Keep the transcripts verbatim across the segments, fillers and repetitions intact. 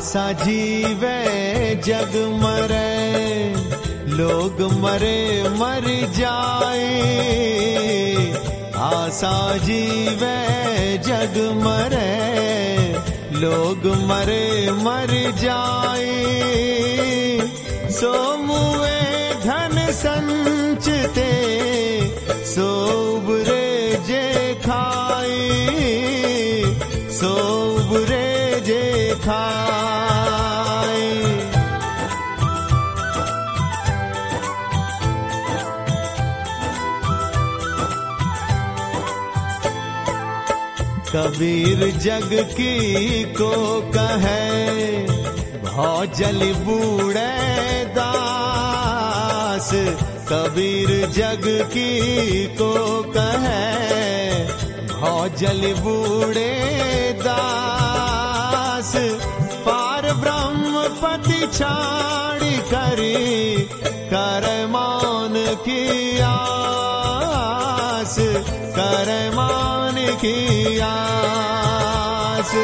आसा जीवे जग मरे, लोग मरे मर जाए। आसा जीवे जग मरे, लोग मरे मर जाए। सो मुए धन संचते, सो उबरे जे खाए, सो उबरे जे खाए। कबीर जग की को कहे, भौ जल बूढ़े दास। कबीर जग की को कहे, भौ जल बूढ़े दास। पार ब्रह्म पति छाड़ करी, कर मान की आस, कर मान की आस।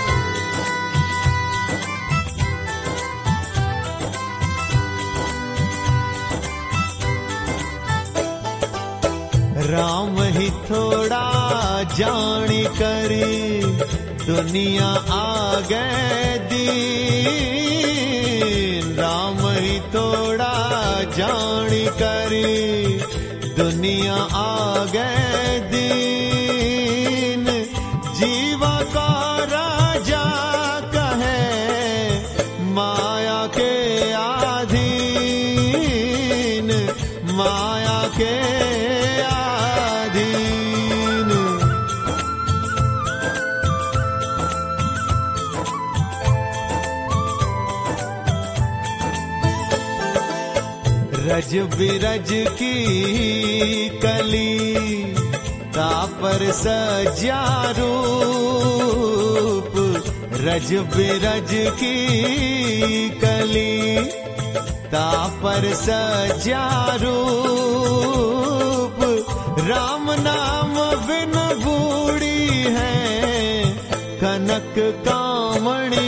राम ही थोड़ा जानी करी, दुनिया आगे दीन। राम ही थोड़ा जानी करी, दुनिया आगे दीन। जीवा का राजा कहे, माया के आधीन, माया के रज बिरज की कली, तापर सज्जा रूप। रज बिरज की कली, तापर सज्जा रूप। राम नाम बिन बूढ़ी है, कनक कामणी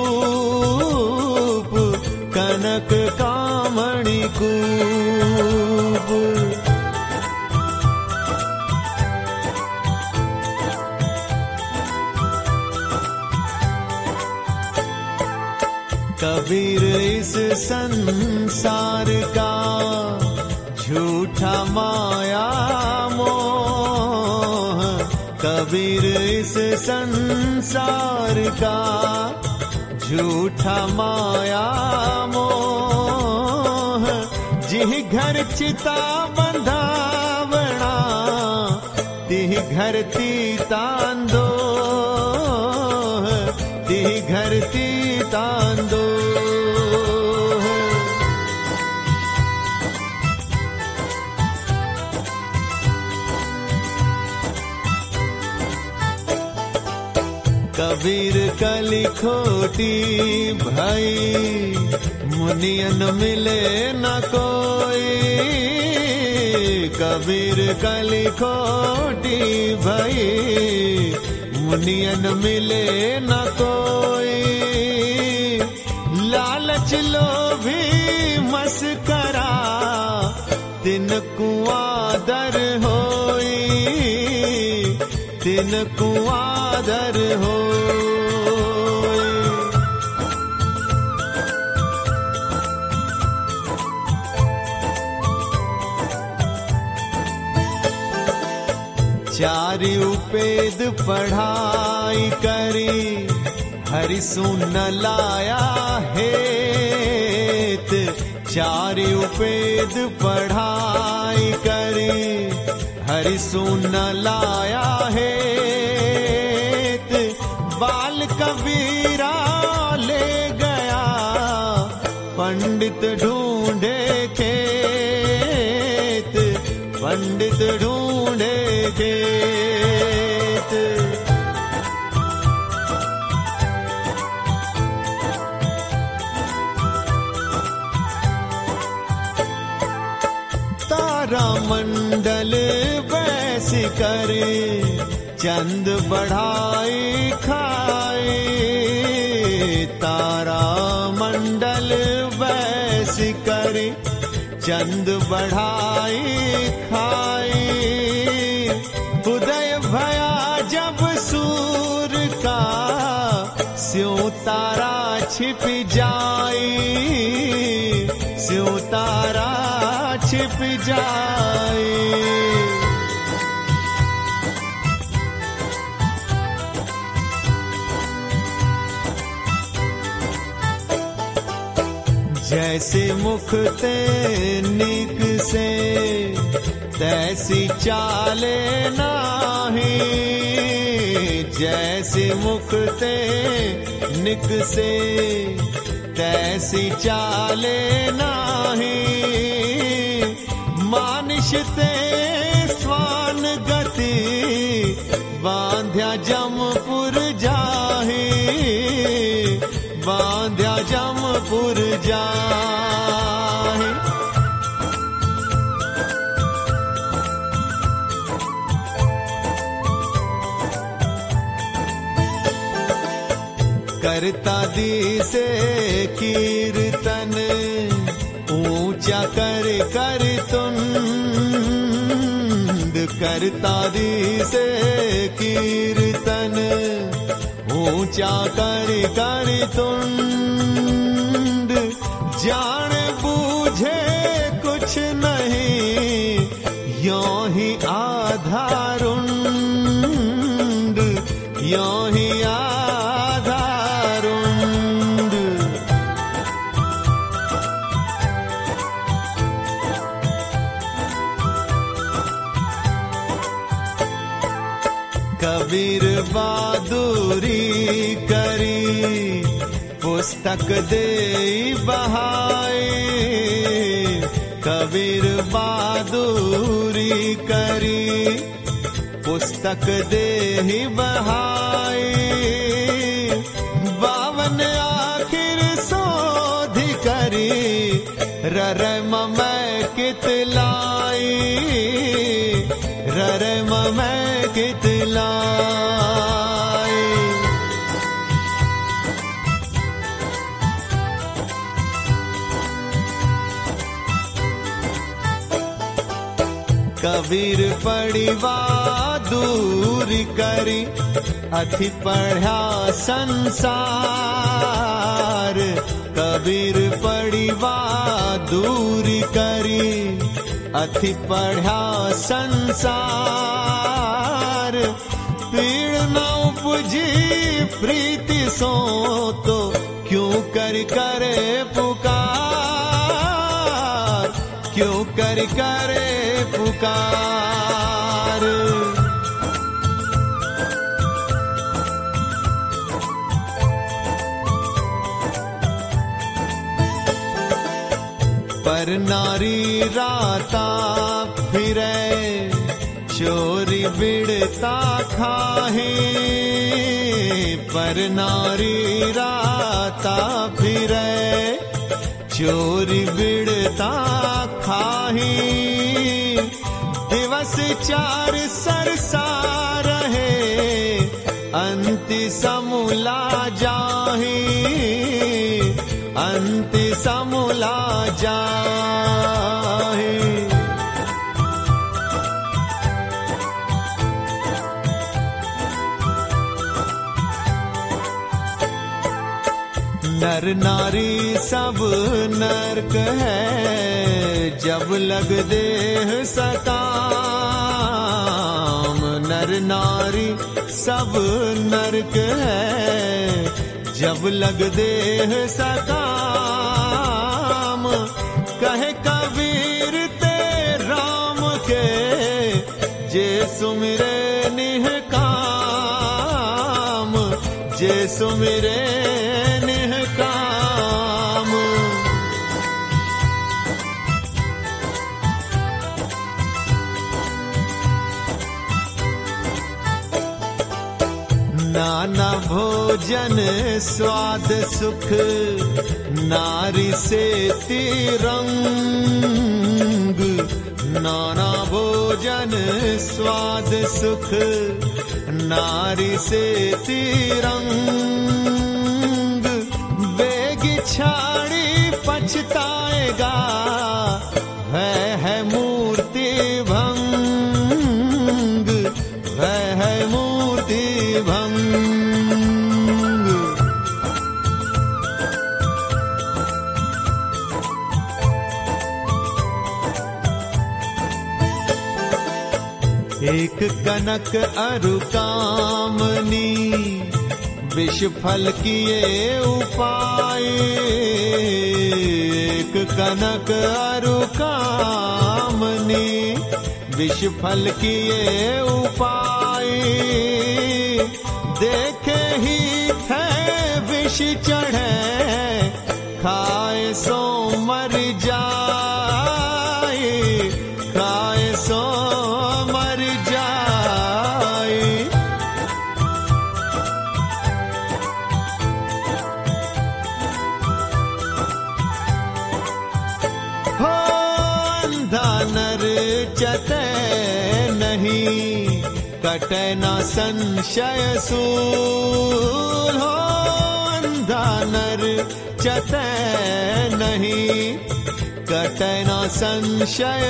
कूप, कनक कामणी कूप। कबीर इस संसार का झूठा माया मोह। कबीर इस संसार का झूठा माया मोह। जिह घर चिता बंधावना, तिह घर तीतांदो, तिह घर तीतांदो। कबीर कली खोटी भाई, मुनियन मिले न कोई। कबीर कली खोटी भाई, मुनियन मिले न कोई। लालच लोभी मस्करा, तिन कुआदर होई, तिन कुआदर हो। चारि उपेद पढ़ाई करी, हरि सुन लाया हेत। चारि उपेद पढ़ाई करी, हरि सुन लाया हेत। बाल कबीरा ले गया, पंडित ढूंढे खेत, पंडित ढूंढे खेत। तारा मंडल बैस करे, चंद बढ़ाई खाए। तारा मंडल वैस करे, चंद बढ़ाई खाई। उदय भया जब सूर का, स्यों तारा छिप जाई, स्यों तारा छिप जाई। जैसे मुख ते निक से, तैसी चाले नाही। जैसे मुख ते निक से, तैसी चाले नाही। मानिश ते स्वान गति, बांध्या जमपुर जाही, बांध्या जमपुर जाही। करता दी से कीर्तन, ऊंचा कर कर तुंद। करता दी से कीर्तन, ऊंचा कर कर तुंड। जान बूझे कुछ नहीं, यों ही आधारुंड, यों ही आधारुंड। कबीर बहादुरी करी, पुस्तक दे बहाए। कबीर बहादुरी करी, पुस्तक दे बहाए। बावन आखिर सोधि करी, ररम मैं कितलाई, ररम मैं कितलाई। कबीर पड़ी बहादुर करी, अथि पढ़ा संसार। कबीर पड़ी बहादुर करी, अथि पढ़ा संसार। पीड़ न उपजी प्रीति सो, तो क्यों कर करे पुकार, क्यों कर करे पुकार। पर नारी राता फिरे, चोरी बिड़ता खाहे। पर नारी राता फिरे, चोरी बिड़ता खाही। दिवस चार सरसा रहे, अंति समूला जाही, अंति समूला जाही। नर नारी सब नरक है, जब लग देह सकाम। नर नारी सब नरक है, जब लग देह सकाम। कहे कबीर ते राम के, जे सुमिरे निह काम, जे सुमिरे निह काम। नाना भोजन स्वाद सुख, नारी से तिरंग। नाना भोजन स्वाद सुख, नारी से तिरंग। पछताएगा, है है मूर्ति भंग, है है मूर्ति भंग। एक कनक अरु कामनी, विष फल किए उपाय। एक कनक अरु कामनी, विष फल किए उपाय। देखे ही थे विष चढ़े, खाए सो मर जाए, खाए सो मर जाए। हो अंधा नर चते नहीं, कटे न संशय सूल। हो अंधा नर चते नहीं, कटे न संशय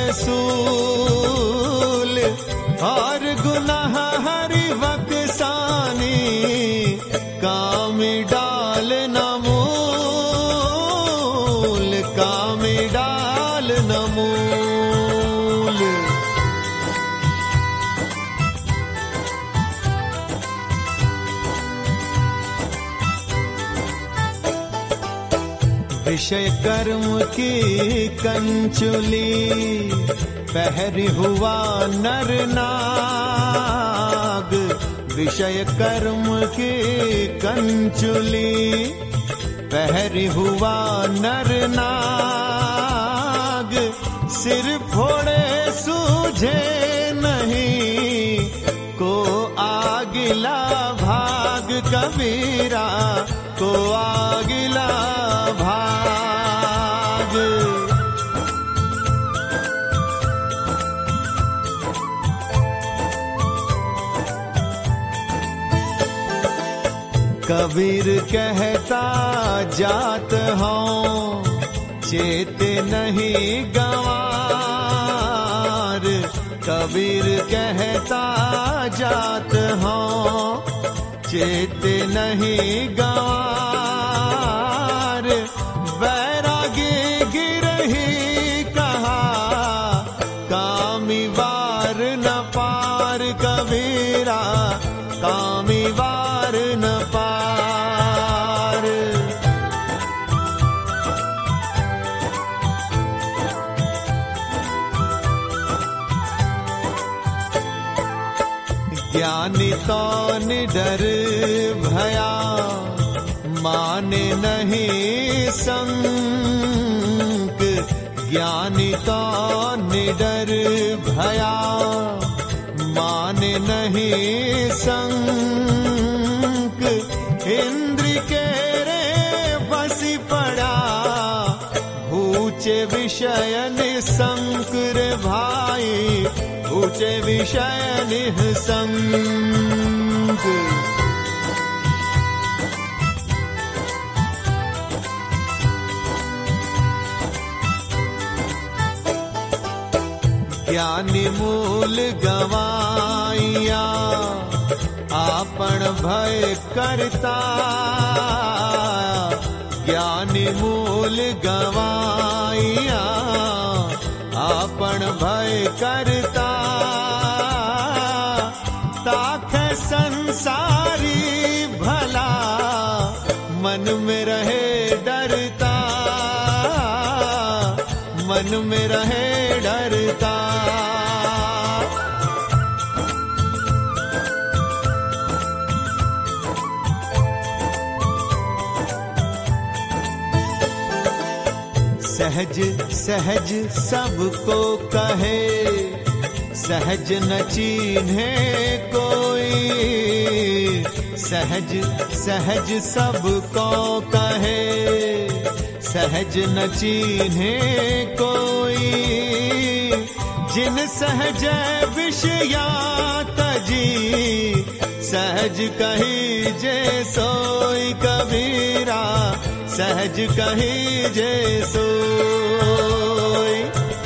सूल। और गुनाह हरि वकसानी, काम डाल न मूल, काम डाल न मूल। विषय कर्म की कंचुली, पहरी हुआ नर नाग। विषय कर्म की कंचुली, पहरी हुआ नर नाग। सिर फोड़े सूझे नहीं, को आगिला भाग कबीरा, को आगिला भाग। कबीर कहता जात हूँ, चेत नहीं गंवार। कबीर कहता जात हूँ, चेत नहीं गंवार। वैरागी गिरही कहा, कामी वार न पार कबीरा, कामी वार न पार। ज्ञानी तो निडर भया, माने नहीं संक। ज्ञानी तो निडर भया, माने नहीं संक। इंद्र के रे बसी पड़ा, ऊंचे विषय निसंक रे भाई, ऊंचे विषय निसंक। ज्ञानी मूल गवाइया, आपन भय करता। ज्ञानी मूल गवाइया, आपन भय करता। ताखे संसारी भला, मन में रहे डरता, मन में रहे डरता। सहज सहज सबको कहे, सहज न चीन्हे कोई। सहज सहज सबको कहे, सहज न चीन्हे कोई। जिन सहज विषया तजी, सहज कही जे सोई कबीरा, सहज कही जे सोई।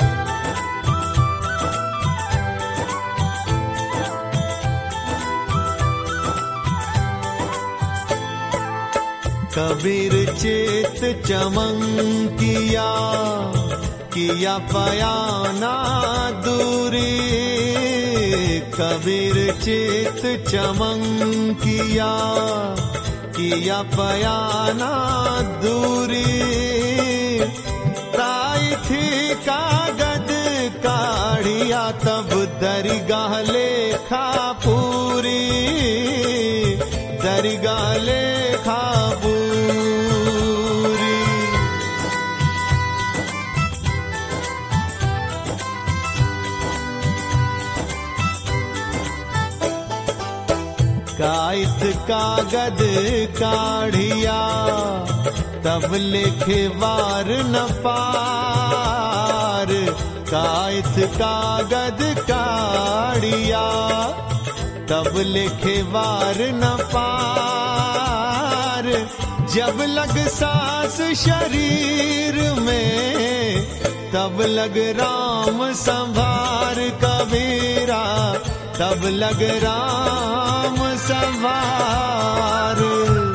कबीर चित चमंकिया किया पयाना दूरी, कबीर चित चमंकिया किया पयाना दूरी। ताई थी कागद काढ़िया तब दरगाह लेखा पूरी, दरगाह लेखा पूरी। काइत कागद काढ़िया तब लिखे वार न पार, काइत कागद काढ़िया तब लिखे वार न पार। जब लग सांस शरीर में तब लग राम संभार कबीरा, तब लग राम संभार।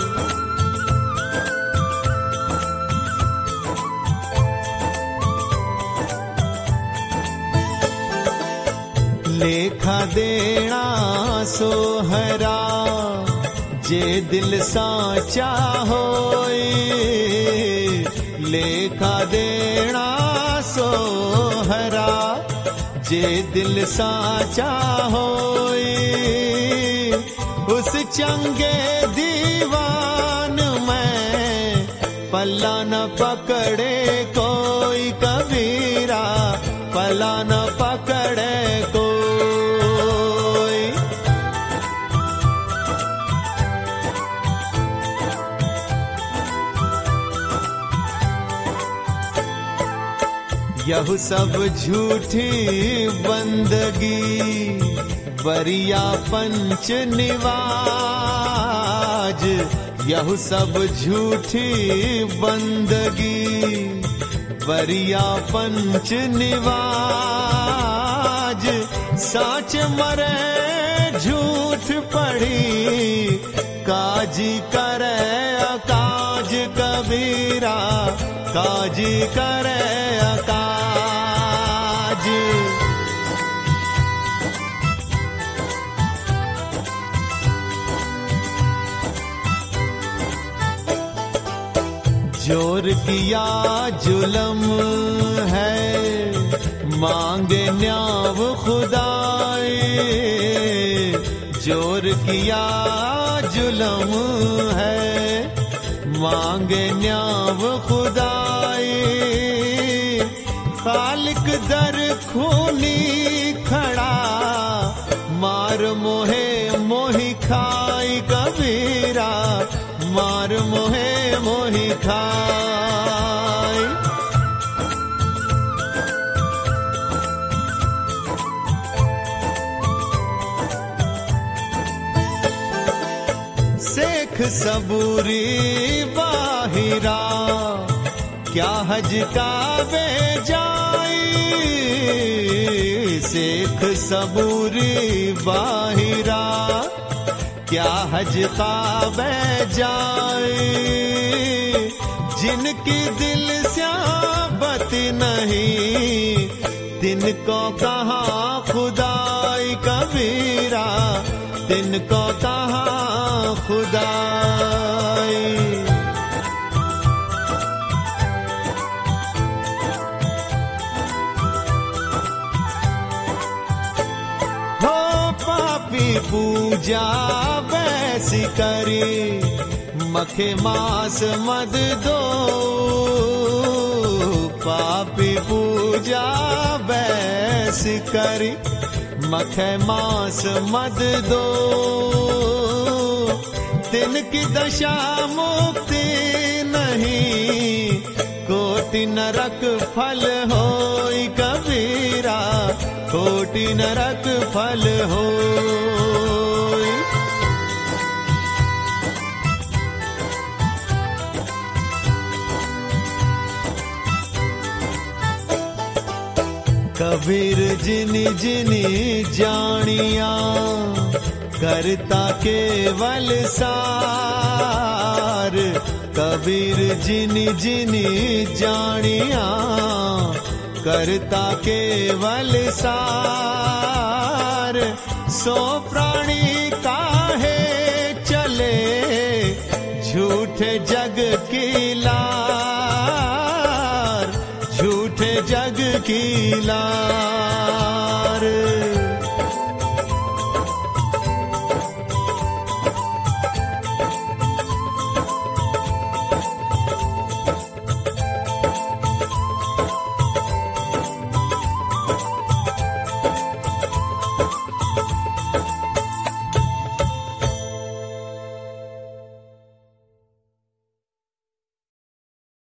लेखा देना सोहरा जे दिल साचा होए, लेखा देना सोहरा जे दिल साचा होए। उस चंगे दीवान में पल्ला न पकड़े कोई कबीरा, पल्ला न पकड़े कोई। यह सब झूठी बंदगी बरिया पंच निवाज, यह सब झूठी बंदगी बरिया पंच निवाज। साच मरे झूठ पढ़ी काजी करे अकाज कबीरा, काजी करे अकाज। जोर किया जुलम है मांगे न्याव खुदाई, जोर किया जुलम है मांगे न्याव खुदाई। खालिक दर खूनी खड़ा मार मोहे मोहि खाई कबीरा, मार मोहे मोहि खाई। शेख सबूरी बाहिरा क्या हज काबे जाई, शेख सबूरी बाहिरा क्या हज काबे जाए। जिनकी दिल स्याबत नहीं तिनको कहाँ खुदाई कबीरा, तिनको कहाँ खुदाई। हो पापी पूजा वैसी करी मखे मास मद दो, पापी पूजा बैस करी मखे मास मद दो। तिनकी दशा मुक्ति नहीं कोटि नरक फल होई कबीरा, कोटि नरक फल होई। कबीर जिनि जिनि जानिया करता केवल सार। कबीर जिनि जिनि जानिया करता केवल सार। सो प्राणी का